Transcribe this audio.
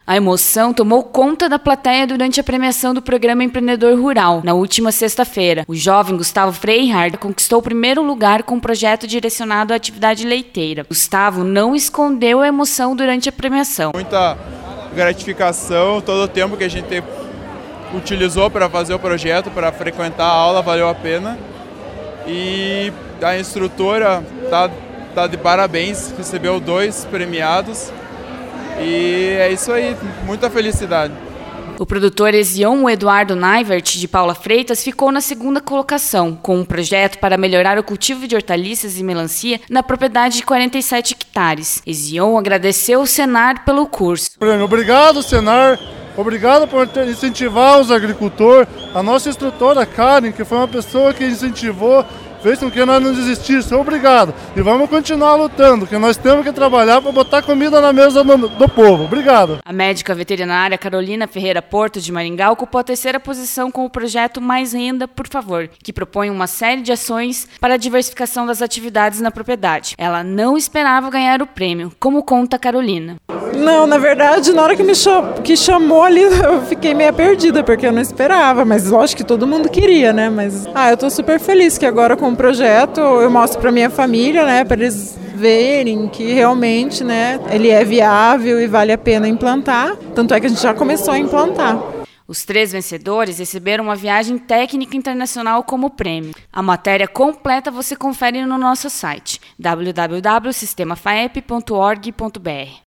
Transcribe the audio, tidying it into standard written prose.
A emoção tomou conta da plateia durante a premiação do programa Empreendedor Rural, na última sexta-feira. O jovem Gustavo Freihard conquistou o primeiro lugar com um projeto direcionado à atividade leiteira. Gustavo não escondeu a emoção durante a premiação. Muita gratificação, todo o tempo que a gente utilizou para fazer o projeto, para frequentar a aula, valeu a pena. E a instrutora tá de parabéns, recebeu 2 premiados. E é isso aí, muita felicidade. O produtor Ezion Eduardo Naivert, de Paula Freitas, ficou na segunda colocação, com um projeto para melhorar o cultivo de hortaliças e melancia na propriedade de 47 hectares. Ezion agradeceu o Senar pelo curso. Obrigado, Senar. Obrigado por incentivar os agricultores. A nossa instrutora, Karen, que foi uma pessoa que incentivou, fez com que nós não desistíssemos. Obrigado. E vamos continuar lutando, que nós temos que trabalhar para botar comida na mesa do povo. Obrigado. A médica veterinária Carolina Ferreira Porto, de Maringá, ocupou a 3ª posição com o projeto Mais Renda, por Favor, que propõe uma série de ações para a diversificação das atividades na propriedade. Ela não esperava ganhar o prêmio, como conta a Carolina. Não, na verdade, na hora que chamou ali, eu fiquei meio perdida, porque eu não esperava, mas lógico que todo mundo queria, né? Mas, eu tô super feliz que agora com o projeto eu mostro pra minha família, né, para eles verem que realmente, né, ele é viável e vale a pena implantar, tanto é que a gente já começou a implantar. Os 3 vencedores receberam uma viagem técnica internacional como prêmio. A matéria completa você confere no nosso site www.sistemafaep.org.br.